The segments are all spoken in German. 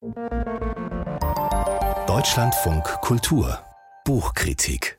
Deutschlandfunk Kultur Buchkritik.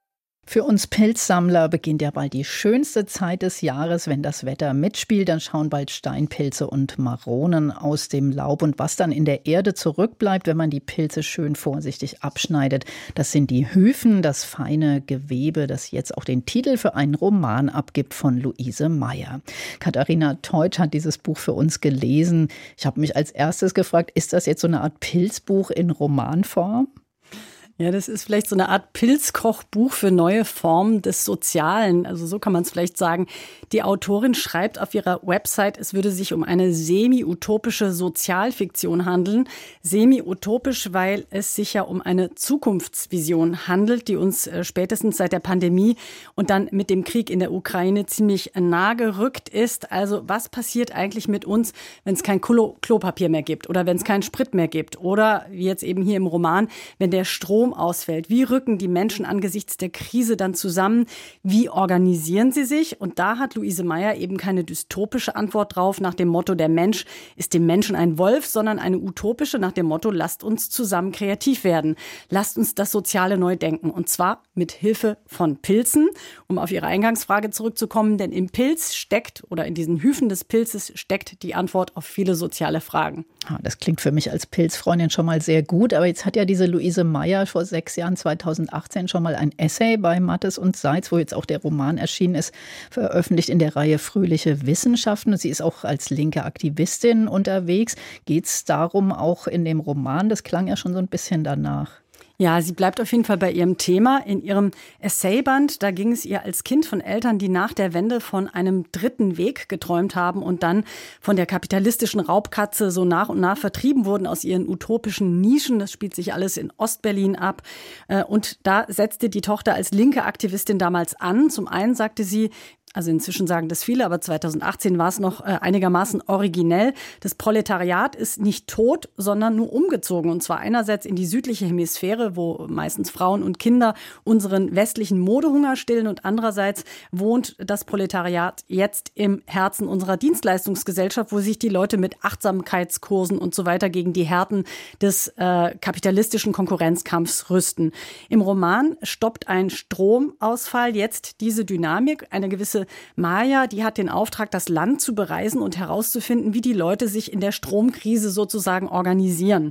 Für uns Pilzsammler beginnt ja bald die schönste Zeit des Jahres, wenn das Wetter mitspielt. Dann schauen bald Steinpilze und Maronen aus dem Laub. Und was dann in der Erde zurückbleibt, wenn man die Pilze schön vorsichtig abschneidet, das sind die Hyphen, das feine Gewebe, das jetzt auch den Titel für einen Roman abgibt von Luise Meyer. Katharina Teutsch hat dieses Buch für uns gelesen. Ich habe mich als erstes gefragt, ist das jetzt so eine Art Pilzbuch in Romanform? Ja, das ist vielleicht so eine Art Pilzkochbuch für neue Formen des Sozialen. Also so kann man es vielleicht sagen. Die Autorin schreibt auf ihrer Website, es würde sich um eine semi-utopische Sozialfiktion handeln. Semi-utopisch, weil es sich ja um eine Zukunftsvision handelt, die uns spätestens seit der Pandemie und dann mit dem Krieg in der Ukraine ziemlich nahe gerückt ist. Also was passiert eigentlich mit uns, wenn es kein Klopapier mehr gibt oder wenn es keinen Sprit mehr gibt oder wie jetzt eben hier im Roman, wenn der Strom ausfällt? Wie rücken die Menschen angesichts der Krise dann zusammen? Wie organisieren sie sich? Und da hat Luise Meyer eben keine dystopische Antwort drauf nach dem Motto, der Mensch ist dem Menschen ein Wolf, sondern eine utopische nach dem Motto, lasst uns zusammen kreativ werden. Lasst uns das Soziale neu denken. Und zwar mit Hilfe von Pilzen, um auf Ihre Eingangsfrage zurückzukommen. Denn im Pilz steckt oder in diesen Hyphen des Pilzes steckt die Antwort auf viele soziale Fragen. Das klingt für mich als Pilzfreundin schon mal sehr gut. Aber jetzt hat ja diese Luise Meyer vor 6 Jahren, 2018, schon mal ein Essay bei Mattes und Seitz, wo jetzt auch der Roman erschienen ist, veröffentlicht in der Reihe Fröhliche Wissenschaften. Und sie ist auch als linke Aktivistin unterwegs. Geht es darum auch in dem Roman? Das klang ja schon so ein bisschen danach. Ja, sie bleibt auf jeden Fall bei ihrem Thema. In ihrem Essayband, da ging es ihr als Kind von Eltern, die nach der Wende von einem dritten Weg geträumt haben und dann von der kapitalistischen Raubkatze so nach und nach vertrieben wurden aus ihren utopischen Nischen. Das spielt sich alles in Ostberlin ab. Und da setzte die Tochter als linke Aktivistin damals an. Zum einen sagte sie, also inzwischen sagen das viele, aber 2018 war es noch einigermaßen originell. Das Proletariat ist nicht tot, sondern nur umgezogen. Und zwar einerseits in die südliche Hemisphäre, wo meistens Frauen und Kinder unseren westlichen Modehunger stillen. Und andererseits wohnt das Proletariat jetzt im Herzen unserer Dienstleistungsgesellschaft, wo sich die Leute mit Achtsamkeitskursen und so weiter gegen die Härten des kapitalistischen Konkurrenzkampfs rüsten. Im Roman stoppt ein Stromausfall jetzt diese Dynamik, eine gewisse Maya, die hat den Auftrag, das Land zu bereisen und herauszufinden, wie die Leute sich in der Stromkrise sozusagen organisieren.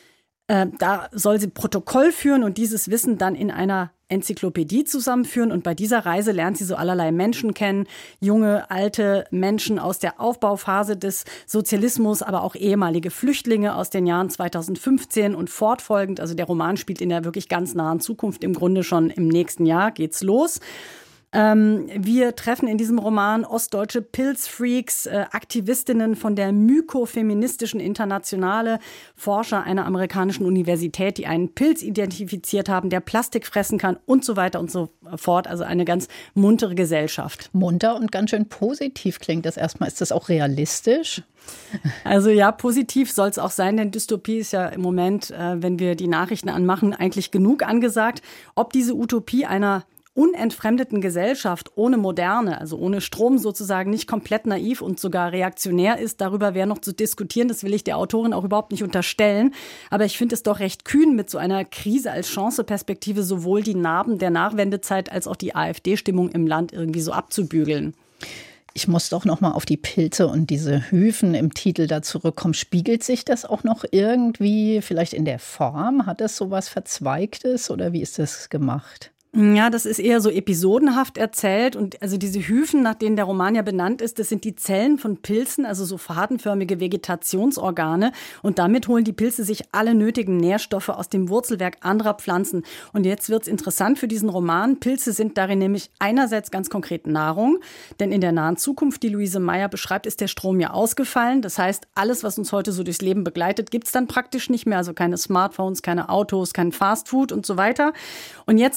Da soll sie Protokoll führen und dieses Wissen dann in einer Enzyklopädie zusammenführen. Und bei dieser Reise lernt sie so allerlei Menschen kennen. Junge, alte Menschen aus der Aufbauphase des Sozialismus, aber auch ehemalige Flüchtlinge aus den Jahren 2015 und fortfolgend. Also der Roman spielt in der wirklich ganz nahen Zukunft. Im Grunde schon im nächsten Jahr geht's los. Wir treffen in diesem Roman ostdeutsche Pilzfreaks, Aktivistinnen von der Mykofeministischen Internationale, Forscher einer amerikanischen Universität, die einen Pilz identifiziert haben, der Plastik fressen kann und so weiter und so fort. Also eine ganz muntere Gesellschaft. Munter und ganz schön positiv klingt das erstmal. Ist das auch realistisch? Also ja, positiv soll es auch sein, denn Dystopie ist ja im Moment, wenn wir die Nachrichten anmachen, eigentlich genug angesagt. Ob diese Utopie einer unentfremdeten Gesellschaft ohne Moderne, also ohne Strom sozusagen, nicht komplett naiv und sogar reaktionär ist, darüber wäre noch zu diskutieren. Das will ich der Autorin auch überhaupt nicht unterstellen. Aber ich finde es doch recht kühn, mit so einer Krise als Chanceperspektive sowohl die Narben der Nachwendezeit als auch die AfD-Stimmung im Land irgendwie so abzubügeln. Ich muss doch noch mal auf die Pilze und diese Hyphen im Titel da zurückkommen. Spiegelt sich das auch noch irgendwie vielleicht in der Form? Hat das so was Verzweigtes oder wie ist das gemacht? Ja, das ist eher so episodenhaft erzählt und also diese Hyphen, nach denen der Roman ja benannt ist, das sind die Zellen von Pilzen, also so fadenförmige Vegetationsorgane und damit holen die Pilze sich alle nötigen Nährstoffe aus dem Wurzelwerk anderer Pflanzen. Und jetzt wird's interessant für diesen Roman. Pilze sind darin nämlich einerseits ganz konkret Nahrung, denn in der nahen Zukunft, die Luise Meyer beschreibt, ist der Strom ja ausgefallen. Das heißt, alles, was uns heute so durchs Leben begleitet, gibt's dann praktisch nicht mehr, also keine Smartphones, keine Autos, kein Fastfood und so weiter. Und jetzt wird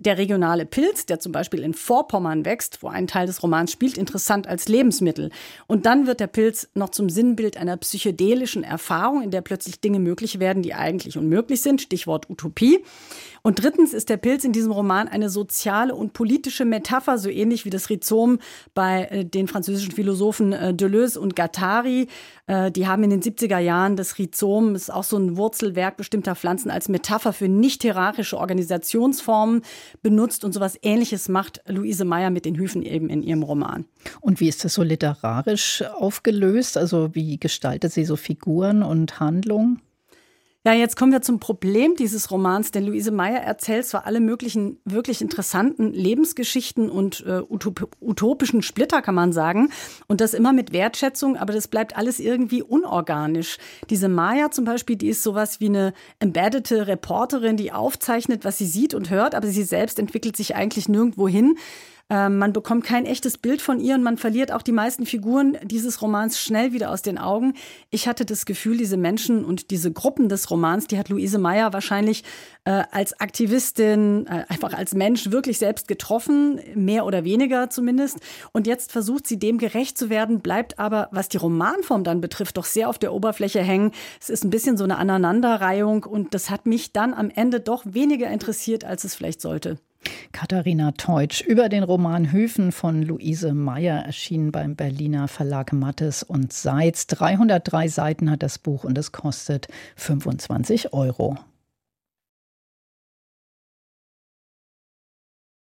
der regionale Pilz, der zum Beispiel in Vorpommern wächst, wo ein Teil des Romans spielt, interessant als Lebensmittel. Und dann wird der Pilz noch zum Sinnbild einer psychedelischen Erfahrung, in der plötzlich Dinge möglich werden, die eigentlich unmöglich sind. Stichwort Utopie. Und drittens ist der Pilz in diesem Roman eine soziale und politische Metapher, so ähnlich wie das Rhizom bei den französischen Philosophen Deleuze und Guattari. Die haben in den 70er Jahren das Rhizom, das ist auch so ein Wurzelwerk bestimmter Pflanzen, als Metapher für nicht-hierarchische Organisationsformen benutzt. Und sowas Ähnliches macht Luise Meyer mit den Hyphen eben in ihrem Roman. Und wie ist das so literarisch aufgelöst? Also wie gestaltet sie so Figuren und Handlungen? Ja, jetzt kommen wir zum Problem dieses Romans, denn Luise Meyer erzählt zwar alle möglichen wirklich interessanten Lebensgeschichten und utopischen Splitter, kann man sagen, und das immer mit Wertschätzung, aber das bleibt alles irgendwie unorganisch. Diese Maya zum Beispiel, die ist sowas wie eine embeddete Reporterin, die aufzeichnet, was sie sieht und hört, aber sie selbst entwickelt sich eigentlich nirgendwo hin. Man bekommt kein echtes Bild von ihr und man verliert auch die meisten Figuren dieses Romans schnell wieder aus den Augen. Ich hatte das Gefühl, diese Menschen und diese Gruppen des Romans, die hat Luise Meyer wahrscheinlich als Aktivistin, einfach als Mensch wirklich selbst getroffen, mehr oder weniger zumindest. Und jetzt versucht sie dem gerecht zu werden, bleibt aber, was die Romanform dann betrifft, doch sehr auf der Oberfläche hängen. Es ist ein bisschen so eine Aneinanderreihung und das hat mich dann am Ende doch weniger interessiert, als es vielleicht sollte. Katharina Teutsch über den Roman Höfen von Luise Meyer, erschienen beim Berliner Verlag Mattes und Seitz. 303 Seiten hat das Buch und es kostet 25 €.